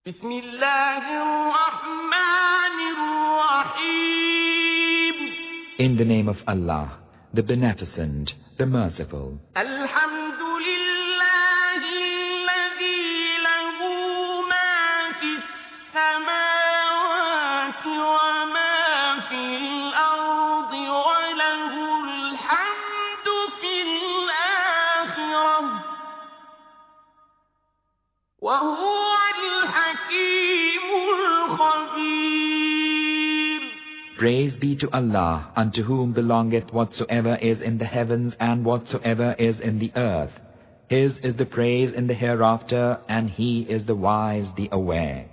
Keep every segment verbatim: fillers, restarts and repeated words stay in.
بسم الله الرحمن الرحيم. In the name of Allah, the Beneficent, the Merciful. الحمد لله الذي له ما في السماوات وما في الأرض وله الحمد في الآخرة وهو Praise be to Allah, unto whom belongeth whatsoever is in the heavens and whatsoever is in the earth. His is the praise in the hereafter, and He is the wise, the aware.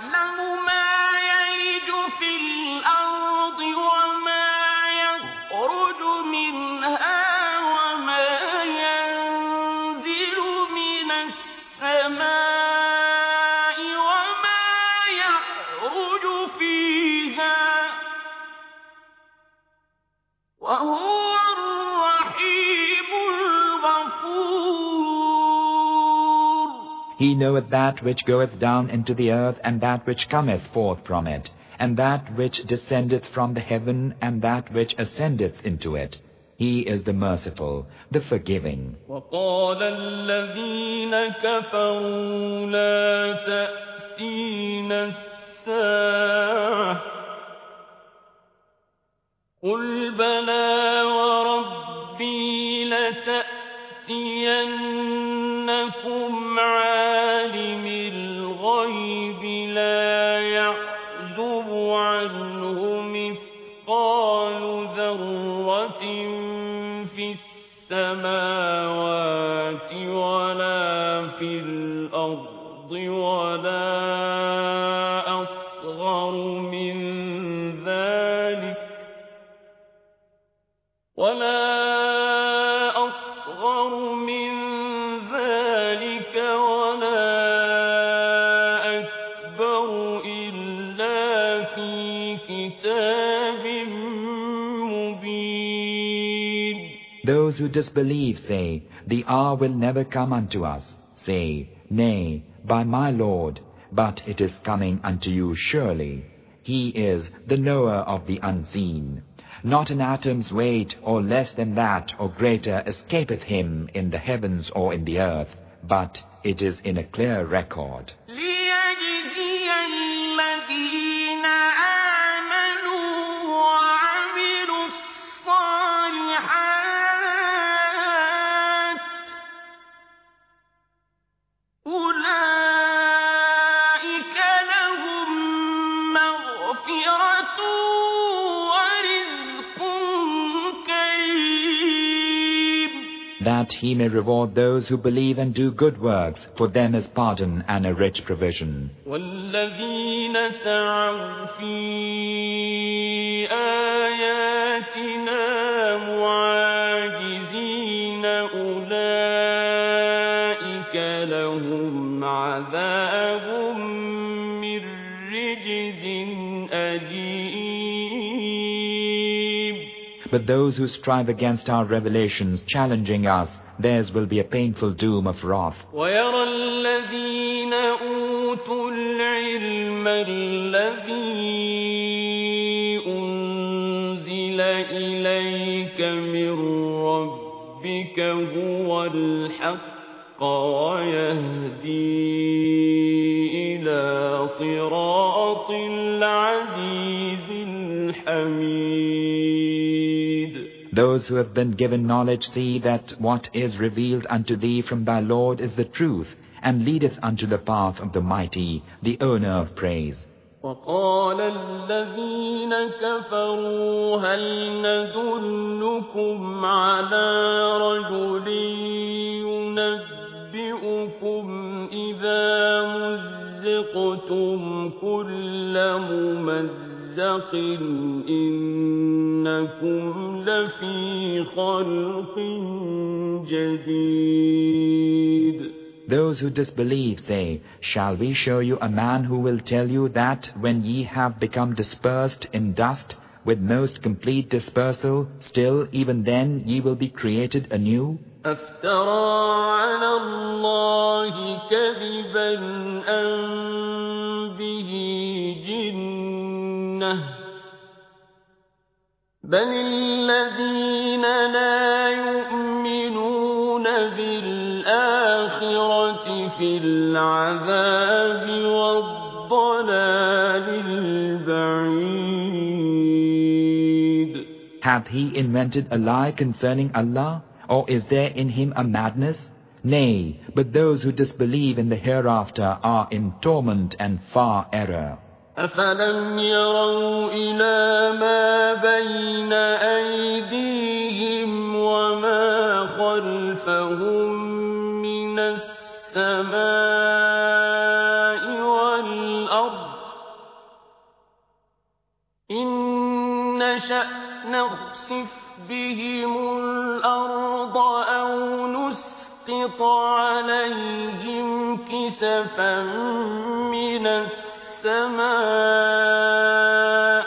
He knoweth that which goeth down into the earth, and that which cometh forth from it, and that which descendeth from the heaven, and that which ascendeth into it. He is the merciful, the forgiving. وَقَالَ الَّذِينَ كَفَرُوا لَا تَأْتِينَا السَّاعَةُ قُلْ بَلَىٰ وَرَبِّي لَتَأْتِيَنَّكُمْ عَالِمِ الْغَيْبِ لَا يَعْزُبُ عَنْهُ مِثْقَالُ ذَرَّةٍ فِي السَّمَاوَاتِ وَلَا فِي الْأَرْضِ وَلَا أَصْغَرُ مِنْ ذَلِكَ وَلَا أَصْغَرُ مِنْ ذَلِكَ وَلَا أَكْبَرُ إِلَّا فِي كِتَابٍ مُبِينٍ. Those who disbelieve say, the hour will never come unto us. Say, nay, by my Lord, but it is coming unto you surely. He is the knower of the unseen. Not an atom's weight, or less than that, or greater, escapeth him in the heavens or in the earth, but it is in a clear record. That He may reward those who believe and do good works, for them is pardon and a rich provision. وَالَّذِينَ سَعَوْا فِي آيَاتِنَا مُعَاجِزِينَ أُولَئِكَ لَهُمْ عَذَابٌ مِّن رِّجْزٍ أَلِيمٌ. But those who strive against our revelations, challenging us, theirs will be a painful doom of wrath. وَيَرَى الَّذِينَ أُوتُوا الْعِلْمَ الَّذِي أُنزِلَ إِلَيْكَ مِن رَّبِّكَ هُوَ الْحَقَّ وَيَهْدِي إِلَىٰ صِرَاطِ الْعَزِيزِ الْحَمِيدِ. Those who have been given knowledge see that what is revealed unto thee from thy Lord is the truth, and leadeth unto the path of the mighty, the owner of praise. وَقَالَ الَّذِينَ كَفَرُوا هَلْ نَدُلُّكُمْ عَلَىٰ رَجُلٍ يُنَبِّئُكُمْ إِذَا مُزِّقْتُمْ كُلَّ مُمَزِّقٍ إِنَّكُمْ لَفِي خَلْقٍ جَدِيدٍ. Those who disbelieve say, shall we show you a man who will tell you that when ye have become dispersed in dust with most complete dispersal, still even then ye will be created anew? أَفْتَرَىٰ عَلَى اللَّهِ كَذِبًا أَن بل الذين لا يؤمنون بالآخرة في العذاب والضلال البعيد. Hath he invented a lie concerning Allah, or is there in him a madness? Nay, but those who disbelieve in the hereafter are in torment and far error. أفلم يروا إلى ما بين أيديهم وما خلفهم من السماء والأرض إن نشأ نخسف بهم الأرض أو نسقط عليهم كسفا من السماء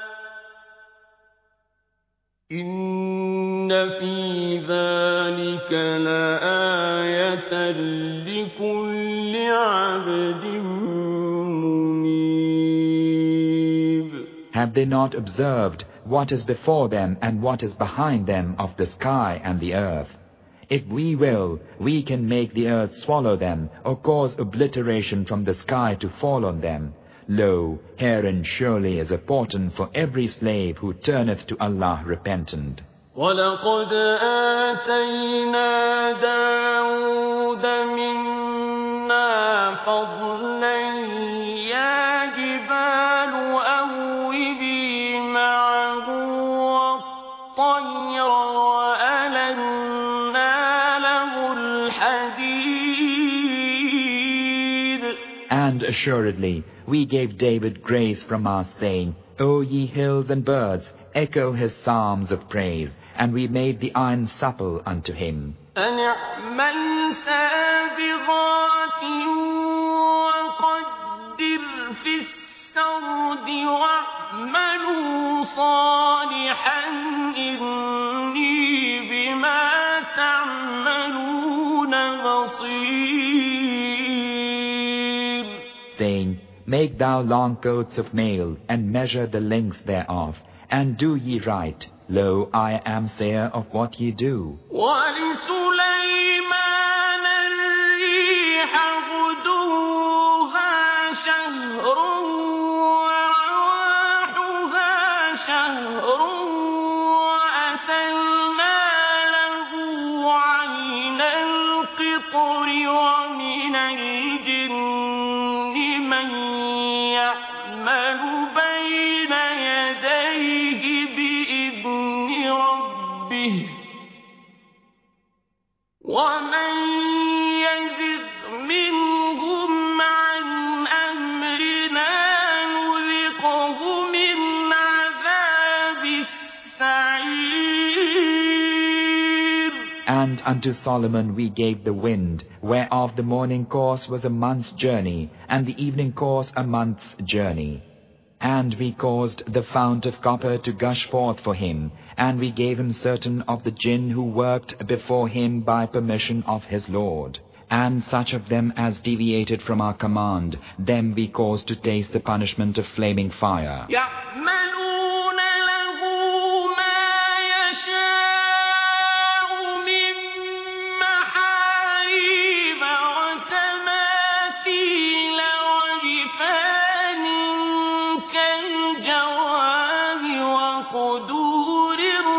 إن في ذلك لآية لكل عبد منيب. Have they not observed what is before them and what is behind them of the sky and the earth? If we will, we can make the earth swallow them, or cause obliteration from the sky to fall on them. Lo, herein surely is a portent for every slave who turneth to Allah repentant. وَلَقَدْ آتَيْنَا دَاوُودَ مِنَّا فَضْلًا يَا جِبَالُ أَوِّبِي مَعَهُ وَالطَّيْرَ وَأَلَنَّا لَهُ الْحَدِيدَ. And assuredly, we gave David grace from our saying, O ye hills and birds, echo his psalms of praise, and we made the iron supple unto him. أَنِ اعْمَلْ سَابِغَاتٍ وَقَدِّرْ فِي السَّرْدِ وَاعْمَلُوا صَالِحًا إِنِّي بِمَا تَعْمَلُونَ بَصِيرٌ. Saying, Make thou long coats of mail, and measure the length thereof, and do ye right. Lo, I am sayer of what ye do. وَلِسُلَيْمَانَ الرِّيحَ غُدُوُّهَا شَهْرٌ وَرَوَاحُهَا شَهْرٌ وَأَسَلْنَا لَهُ عَيْنَ الْقِطْرِ وَمِنَ الْجِنِّ مَن يَعْمَلُ بَيْنَ يَدَيْهِ بِإِذْنِ رَبِّهِ وَمَن يَزِغْ مِنْهُمْ عَنْ أَمْرِنَا نُذِقْهُ مِنْ عَذَابِ السَّعِيرِ. And unto Solomon we gave the wind, whereof the morning course was a month's journey, and the evening course a month's journey. And we caused the fount of copper to gush forth for him, and we gave him certain of the jinn who worked before him by permission of his Lord. And such of them as deviated from our command, them we caused to taste the punishment of flaming fire. يَعْمَلُونَ لَهُ مَا يَشَاءُ مِن مَّحَارِيبَ وَتَمَاثِيلَ وَجِفَانٍ كَالْجَوَابِ وَقُدُورٍ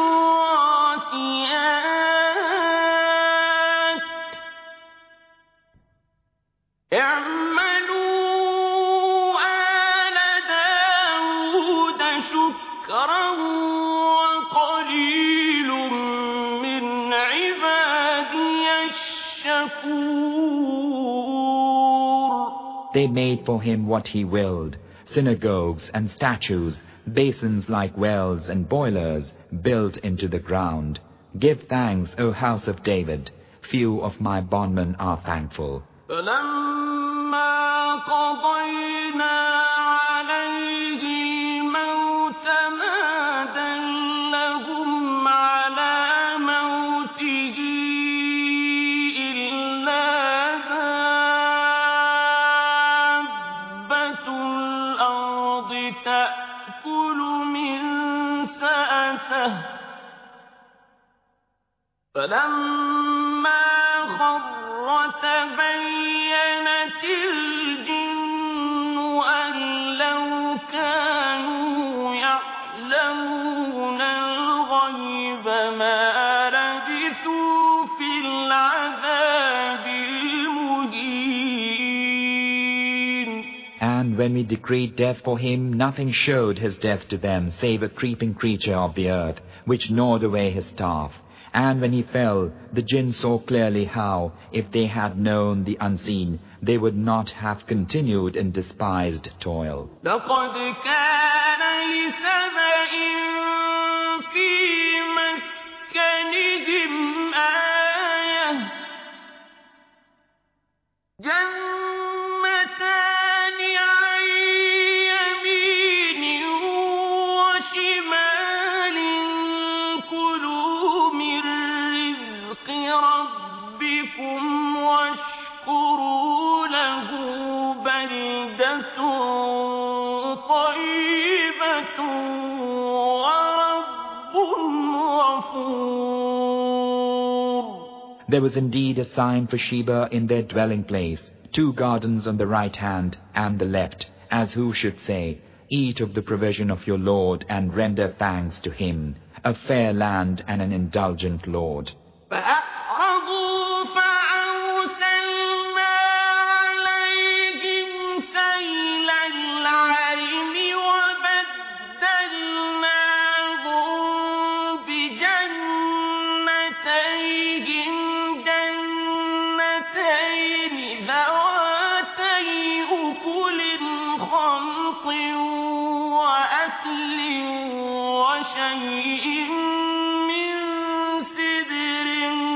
رَّاسِيَاتٍ. اعْمَلُوا آلَ دَاوُودَ شُكْرًا وَقَلِيلٌ مِّنْ عِبَادِيَ الشَّكُورُ. They made for him what he willed, synagogues and statues, basins like wells and boilers built into the ground. Give thanks, O house of David. Few of my bondmen are thankful. فَلَمَّا قَضَيْنَا عَلَيْهِ الْمَوْتَ مَا دَلَّهُمْ عَلَىٰ مَوْتِهِ إِلَّا دَابَّةُ الْأَرْضِ تَأْكُلُ يأكل من سأته فلما خر تبينت الجن أن لو كانوا يعلمون الغيب ما لبثوا في العذاب المهين. And when we decreed death for him, nothing showed his death to them save a creeping creature of the earth, which gnawed away his staff. And when he fell, the jinn saw clearly how, if they had known the unseen, they would not have continued in despised toil. لقد كان لسبإ في مسكنهم آية جنتان عن يمين وشمال كلوا من رزق ربكم واشكروا له بلدة طيبة ورب غفور. There was indeed a sign for Sheba in their dwelling place, two gardens on the right hand and the left, as who should say, eat of the provision of your Lord and render thanks to him, a fair land and an indulgent Lord. فأعرضوا فأرسلنا عليهم سيل العرم وبدلناهم بجنتيهم جنتين ذواتي أكل خمط وأثل وشيء من سدر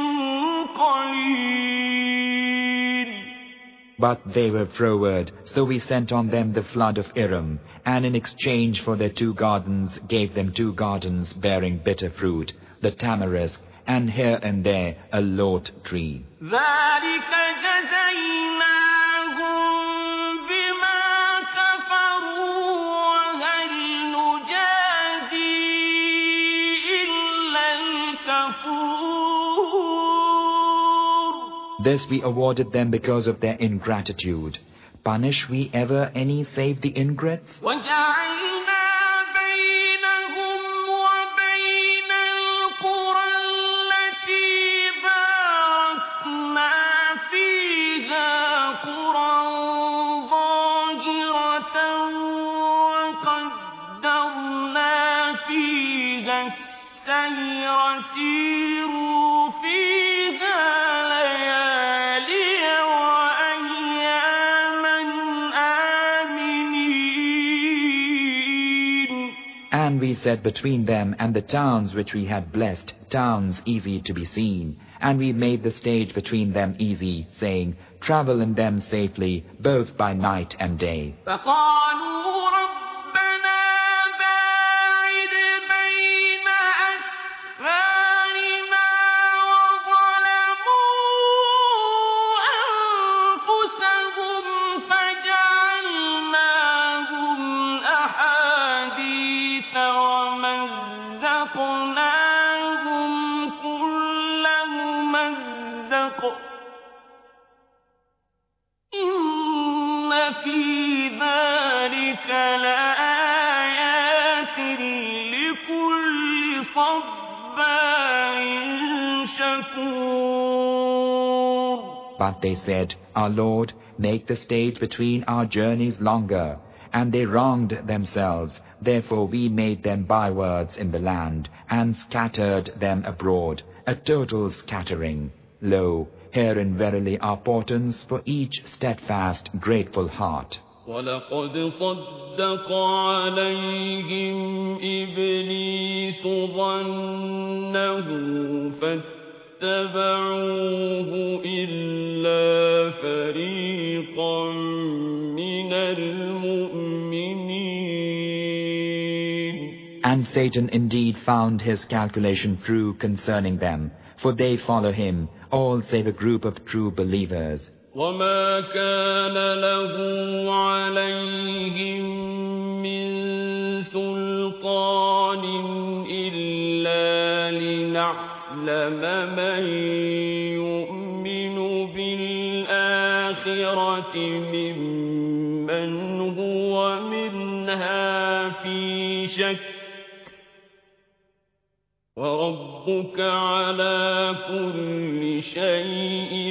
قليل. But they were froward, so we sent on them the flood of Iram, and in exchange for their two gardens gave them two gardens bearing bitter fruit, the tamarisk, and here and there a lot tree. ذلك جزيناهم بما كفروا وهل نجازي إلا الكفور. This we awarded them because of their ingratitude. Punish we ever any save the ingrates? وجعلنا بينهم وبين القرى التي باركنا فيها قرى ظاهرة وقدرنا فيها السير سيروا فيها ليالي وأياما آمنين. And we said between them and the towns which we had blessed, towns easy to be seen. And we made the stage between them easy, saying, travel in them safely, both by night and day. فقالوا ربنا باعد بين أسفارنا وظلموا أنفسهم فجعلناهم أحاديث ومزقناهم كل ممزق إن في ذلك لآيات لكل صبار شكور. But they said, our Lord, make the stage between our journeys longer. And they wronged themselves. Therefore we made them bywords in the land, and scattered them abroad, a total scattering. Lo, herein verily are portents for each steadfast, grateful heart. ولقد صدق عليهم إبليس ظنه فاتبعوه إلا فريقا من المؤمنين. And Satan indeed found his calculation true concerning them, for they follow him, all save a group of true believers. وما كان له عليهم من سلطان ممن هو منها في شك وربك على كل شيء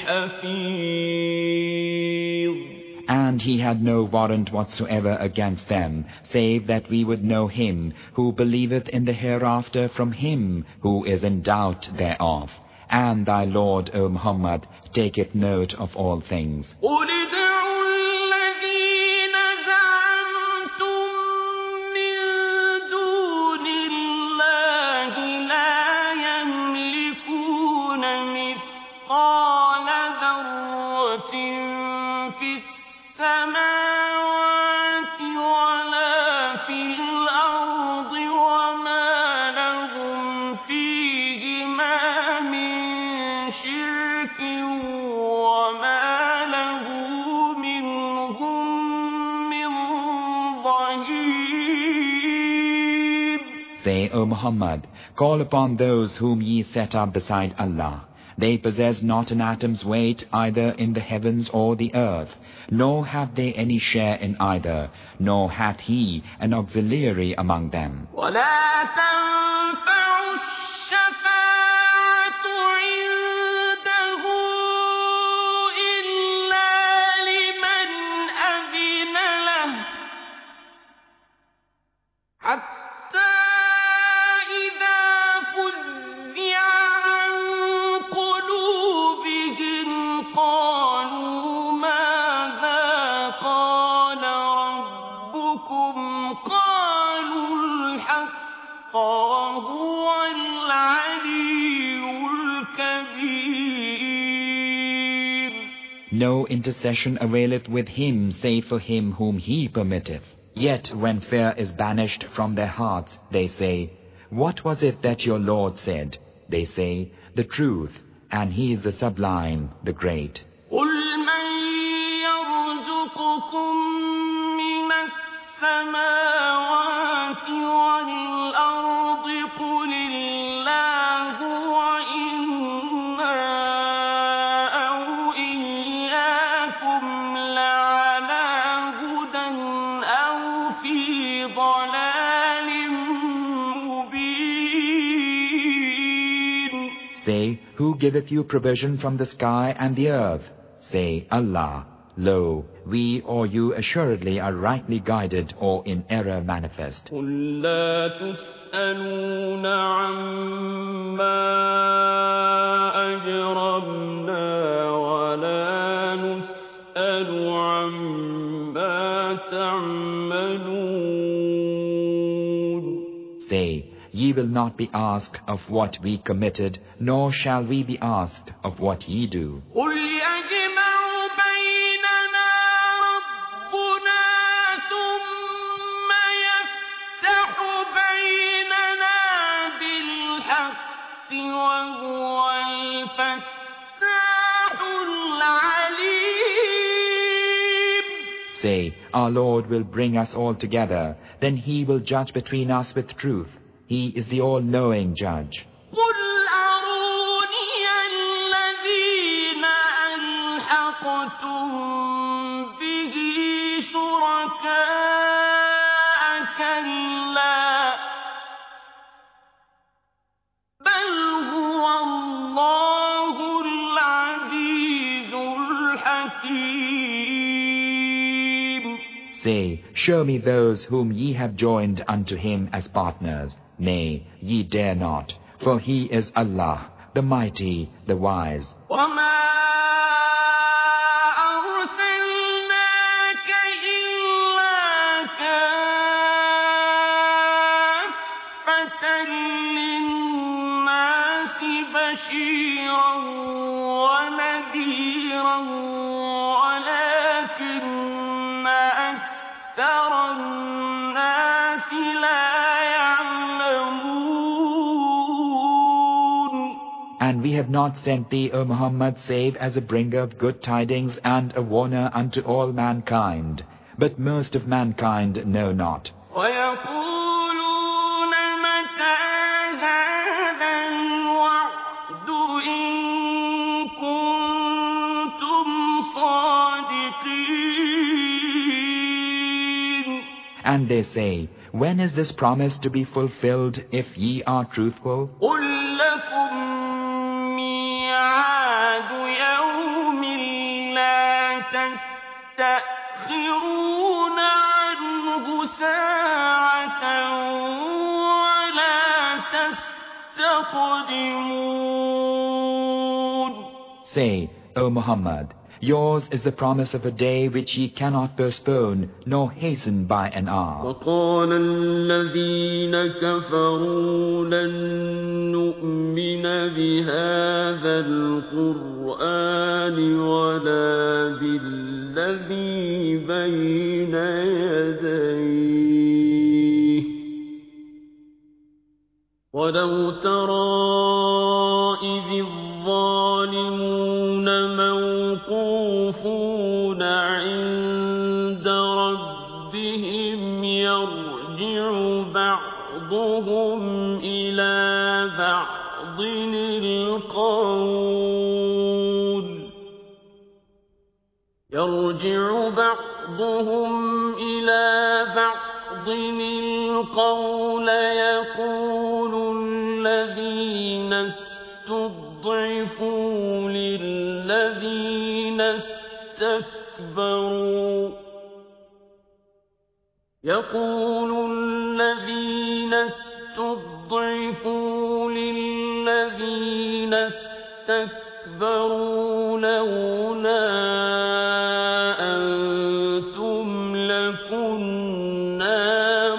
حفيظ. And he had no warrant whatsoever against them, save that we would know him who believeth in the hereafter from him who is in doubt thereof. And thy Lord, O Muhammad, taketh note of all things. Say, O Muhammad, call upon those whom ye set up beside Allah. They possess not an atom's weight either in the heavens or the earth, nor have they any share in either, nor hath he an auxiliary among them. No intercession availeth with him save for him whom he permitteth. Yet when fear is banished from their hearts, they say, what was it that your Lord said? They say, the truth, and he is the sublime, the great. Say, who giveth you provision from the sky and the earth? Say, Allah. Lo, we or you assuredly are rightly guided or in error manifest. قُل لَّا تُسْأَلُونَ عَمَّا أَجْرَمْنَا وَلَا نُسْأَلُ عَمَّا تَعْمَلُونَ. Say, ye will not be asked of what we committed, nor shall we be asked of what ye do. Say, our Lord will bring us all together, then he will judge between us with truth. He is the all-knowing judge. Say, show me those whom ye have joined unto him as partners. Nay, ye dare not, for he is Allah, the Mighty, the Wise. And we have not sent thee, O Muhammad, save as a bringer of good tidings and a warner unto all mankind. But most of mankind know not. صادقين And they say, when is this promise to be fulfilled if ye are truthful? قل لكم ميعاد يوم لا تستأخرون عنه ساعة ولا تستقدمون. Say, O Muhammad, yours is the promise of a day which ye cannot postpone nor hasten by an hour. وقال الذين كفروا لن نؤمن بهذا القرآن ولا بالذي بين يديه ولو ترى إذ الظالمون موقوفون عند ربهم يرجع بعضهم إلى بعض القول يرجع بعضهم إلى بعض القول يقول الذين استضعفوا للذين استكبروا يقول الذين استضعفوا للذين استكبروا لولا أنتم لكنا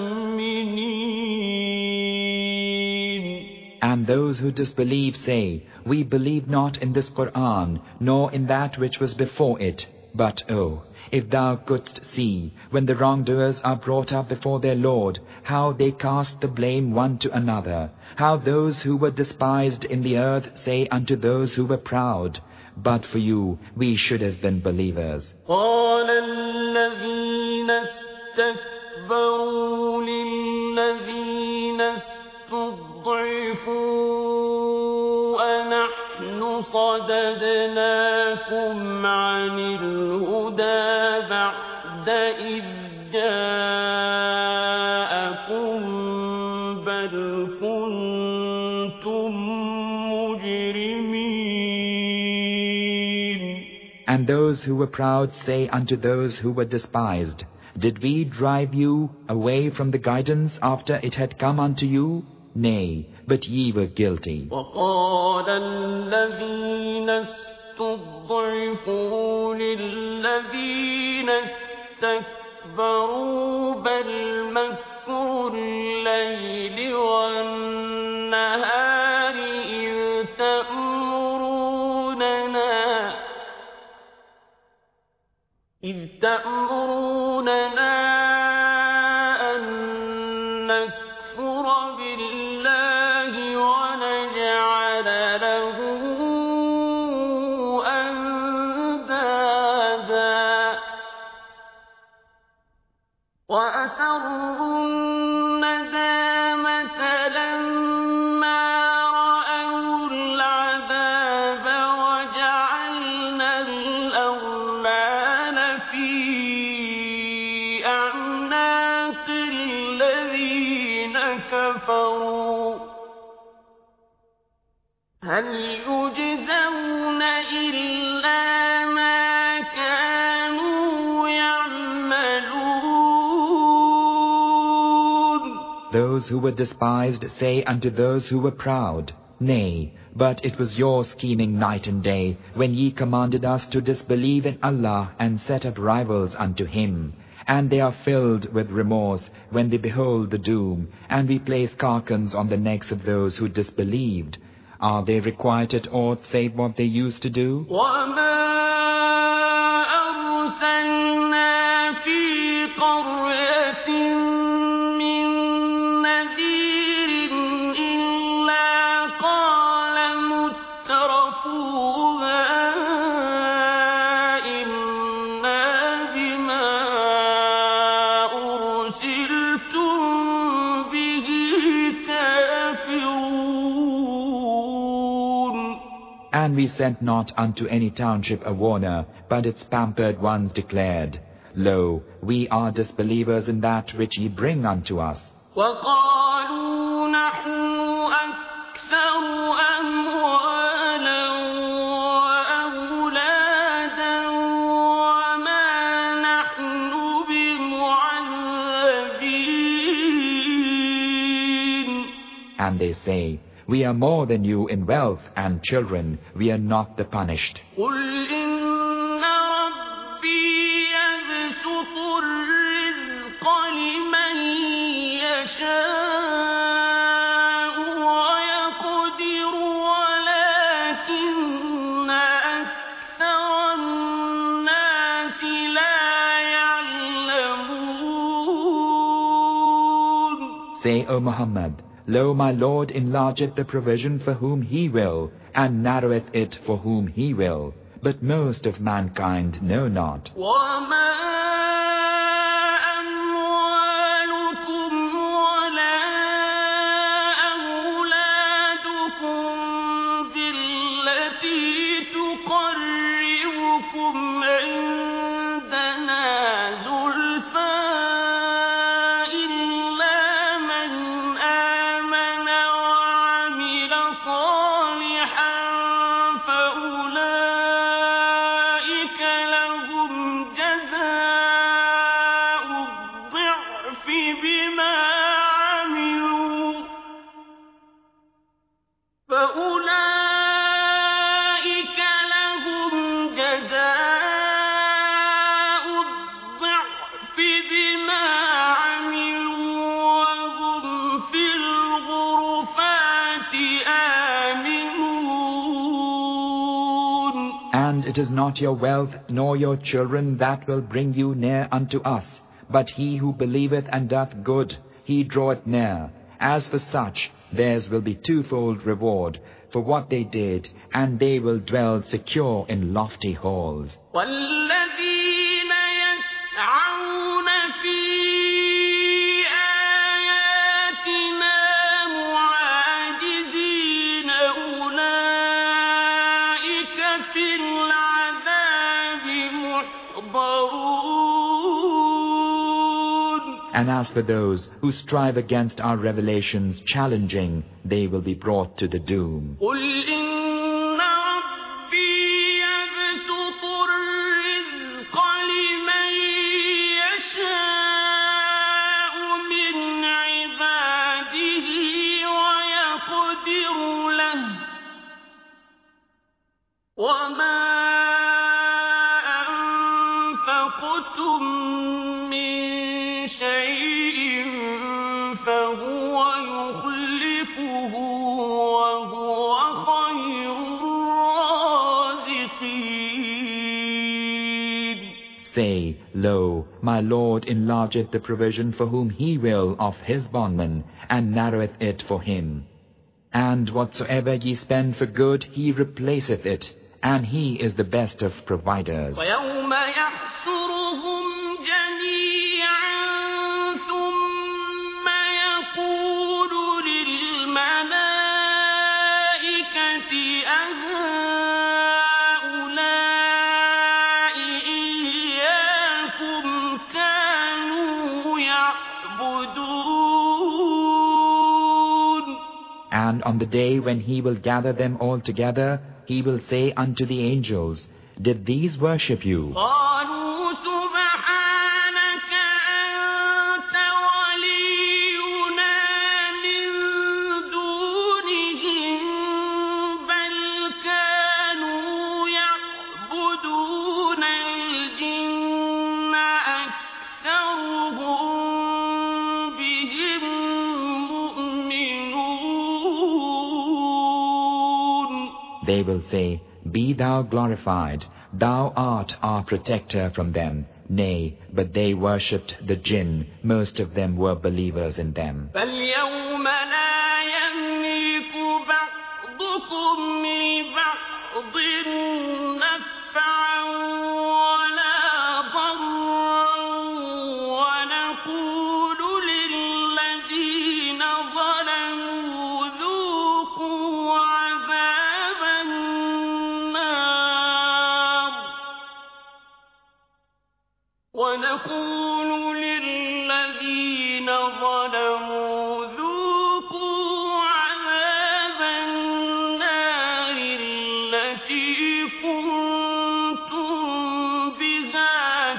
مؤمنين. And those who disbelieve say, we believe not in this Qur'an, nor in that which was before it. But, oh, if thou couldst see, when the wrongdoers are brought up before their Lord, how they cast the blame one to another, how those who were despised in the earth say unto those who were proud, but for you we should have been believers. قال الذين استكبروا للذين استضعفوا أنحن صددناكم عن الهدى بعد إذ جاءكم بل كنتم مجرمين. And those who were proud say unto those who were despised, did we drive you away from the guidance after it had come unto you? Nay, but ye were guilty. وقال الذين استضعفوا للذين استكبروا بل مكر الليل والنهار إذ تأمروننا إذ تأمروننا أن نكفر بالله ونجعل له أندادا وأسروا الندامة لما رأوا العذاب وجعلنا الأغلال في أعناق الذين كفروا هل يجزون إلا ما كانوا يعملون. Those who were despised say unto those who were proud, nay, but it was your scheming night and day, when ye commanded us to disbelieve in Allah and set up rivals unto Him. And they are filled with remorse when they behold the doom, and we place carcans on the necks of those who disbelieved. Are they requited aught save what they used to do? وما أرسلنا في قرية من نذير إلا قال مترفوها إنا بما أرسلتم به كافرون. And we sent not unto any township a warner, but its pampered ones declared, Lo, we are disbelievers in that which ye bring unto us. وقالوا نحن أكثر أموالا وأولادا وما نحن بمعذبين. And they say, we are more than you in wealth and children, we are not the punished. قل إن ربي يبسط الرزق لمن يشاء ويقدر ولكن أكثر الناس لا يعلمون. Say, O Muhammad, Lo, my Lord enlargeth the provision for whom He will, and narroweth it for whom He will. But most of mankind know not. وما أموالكم ولا أولادكم بالتي تقربكم عندنا زلفى إلا من آمن وعمل صالحا فأولئك لهم جزاء الضعف بما عملوا فأولئك لهم جزاء الضعف بما عملوا وهم في الغرفات آمنون. And it is not your wealth nor your children that will bring you near unto us, but he who believeth and doth good, he draweth near. As for such, theirs will be twofold reward for what they did, and they will dwell secure in lofty halls. والذين يسعون في آياتنا معاجزين أولئك في العذاب محضرون. And as for those who strive against our revelations, challenging, they will be brought to the doom. قل إن ربي يبسط الرزق لمن يشاء من عباده ويقدر له وما أنفقتم من شيء فهو يخلفه وهو خير الرازقين. Say, Lo, my Lord enlargeth the provision for whom He will of His bondman, and narroweth it for him. And whatsoever ye spend for good, He replaceth it, and He is the best of providers. ويوم يحشرهم جميعا ثم يقول للملائكة أهؤلاء إياكم كانوا يعبدون. And on the day when He will gather them all together, He will say unto the angels, Did these worship you? قالوا سبحانك أنت ولينا من دونهم بل كانوا يعبدون الجن أكثرهم بهم مؤمنون. They will say, Be thou glorified, thou art our protector from them. Nay, but they worshipped the jinn, most of them were believers in them. فاليوم لا يملك بعضكم لبعض نفعا ولا ضرا ونقول للذين ظلموا ذوقوا عذاب النار ونقول نقول للذين ظلموا ذوقوا عذاب النار التي كنتم بها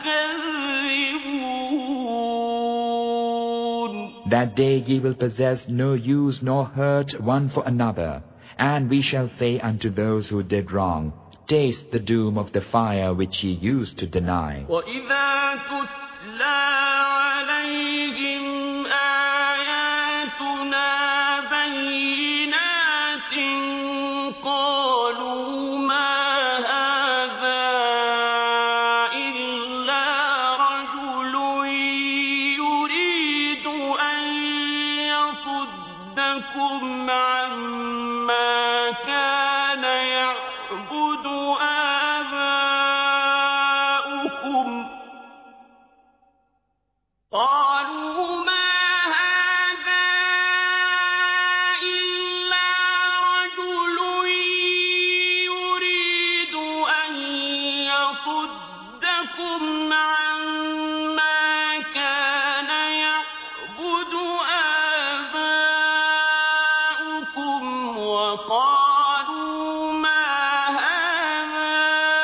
تكذبون. That day ye will possess no use nor hurt one for another, and we shall say unto those who did wrong, taste the doom of the fire which ye used to deny. وَإِذَا تُتْلَى عَلَيْهِمْ آيَاتُنَا بَيِّنَاتٍ قَالُوا مَا هَذَا إِلَّا رَجُلٌ يُرِيدُ أَن يَصُدَّكُمْ عَمَّا كَانَ يَعْبُدُ آبَاؤُكُمْ. قالوا ما هذا إلا رجل يريد أن يصدكم عما كان يعبد آباؤكم وقالوا ما هذا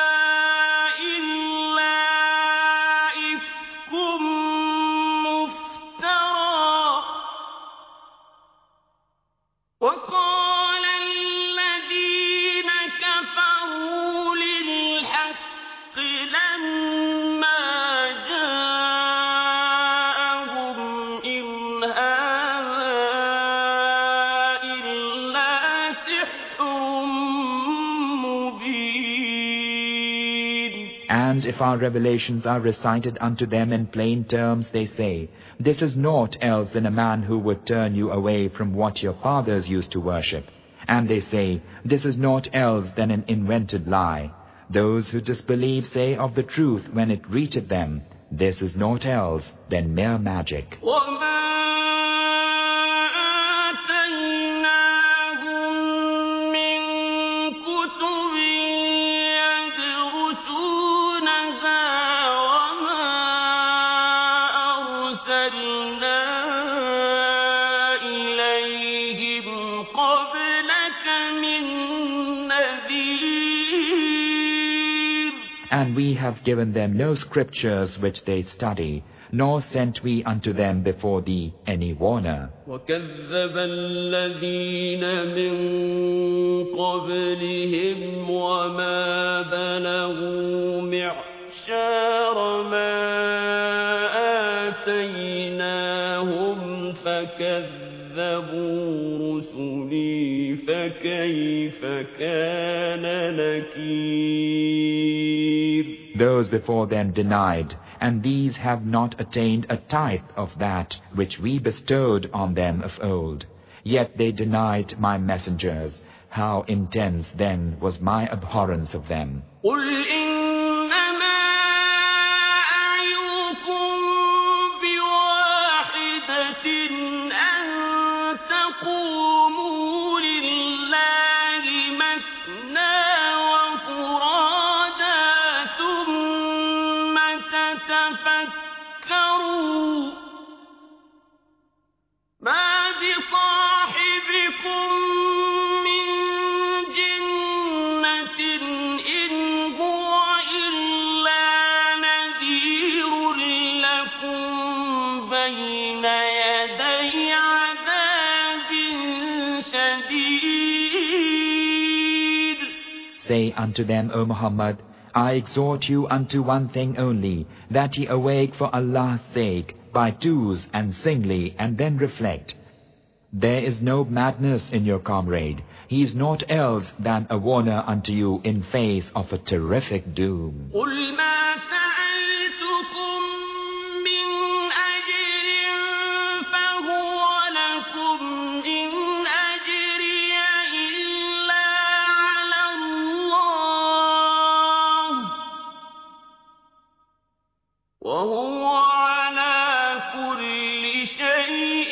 إلا إفك مفترى. وقال الذين كفروا للحق لما جاءهم إن هذا إلا سحر مبين. And if our revelations are recited unto them in plain terms, they say, this is naught else than a man who would turn you away from what your fathers used to worship. And they say, this is naught else than an invented lie. Those who disbelieve say of the truth when it reacheth them, this is naught else than mere magic. وما آتيناهم من كتب يدرسونها وما أرسلنا إليهم قبلك من نذير. And we have given them no scriptures which they study, nor sent we unto them before thee any warner. وكذب الذين من قبلهم وما بلغوا معشار ما آتيناهم فكذبوا رسلي فكيف كان نكير. Those before them denied, and these have not attained a tithe of that which we bestowed on them of old. Yet they denied my messengers. How intense then was my abhorrence of them. قل إنما أعظكم بواحدة أن تقوموا لله مثنى وفرادى ثم تتفكروا ما بصاحبكم من جنة إن هو إلا نذير لكم بين يدي عذاب شديد. Say unto them, O Muhammad, I exhort you unto one thing only, that ye awake for Allah's sake, by twos and singly, and then reflect. There is no madness in your comrade. He is naught else than a warner unto you in face of a terrific doom. قل ما سألتكم من أجر فهو لكم إن أجري إلا على الله وهو على كل شيء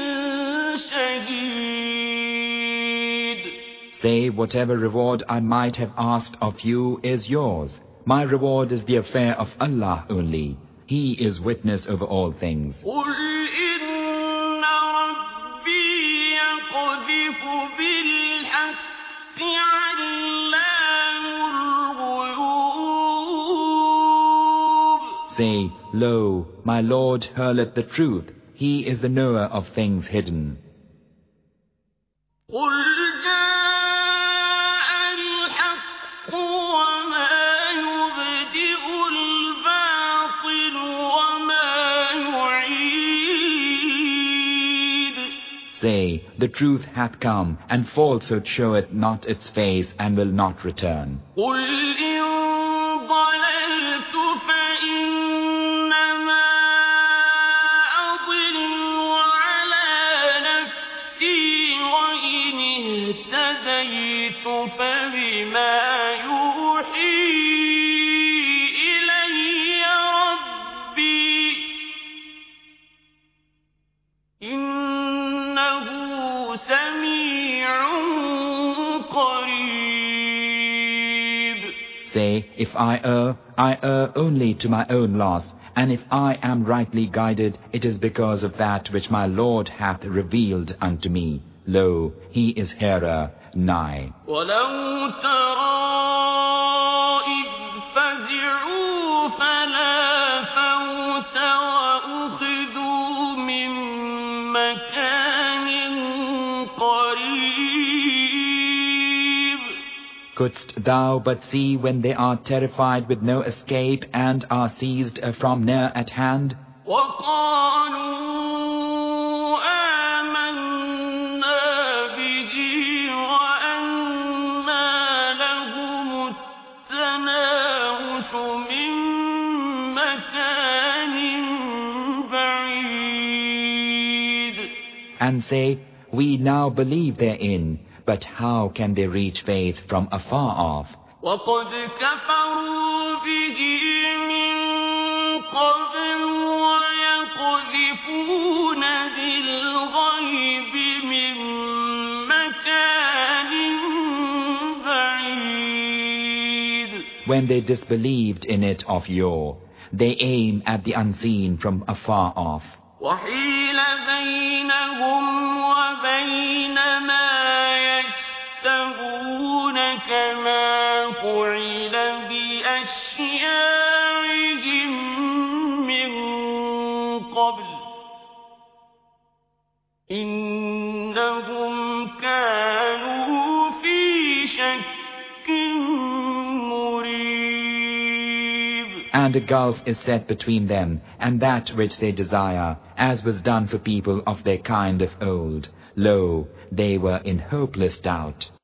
شهيد. Say, whatever reward I might have asked of you is yours. My reward is the affair of Allah only. He is witness over all things. قل إن ربي يقذف بالحق علام الغيوب. Say, Lo, my Lord hurleth the truth. He is the knower of things hidden. قل جاء الحق وما يبدئ الباطل وما يعيد. Say, the truth hath come, and falsehood showeth not its face, and will not return. قل إن ضللت فإنما أضل على نفسي وإن اهتديت فبما يوحي إلي ربي إنه سميع قريب. Say, if I err, I err only to my own loss, and if I am rightly guided, it is because of that which my Lord hath revealed unto me. Lo, he is hearer, nigh. ولو ترى إذ فزعوا فلا فوت وأخذوا من مكان قريب. Couldst thou but see when they are terrified with no escape and are seized from near at hand? وقالوا آمنا به وأنى لهم التناوش من مكان بعيد. And say, we now believe therein, but how can they reach faith from afar off? وقد كفروا به من قبل ويقذفون بالغيب من مكان بعيد. When they disbelieved in it of yore, they aim at the unseen from afar off. وحيل بينهم وبين ما يشتهون كما فعل بأشياعهم من قبل إنهم كانوا في شك مريب. And a gulf is set between them and that which they desire, as was done for people of their kind of old. Lo, they were in hopeless doubt.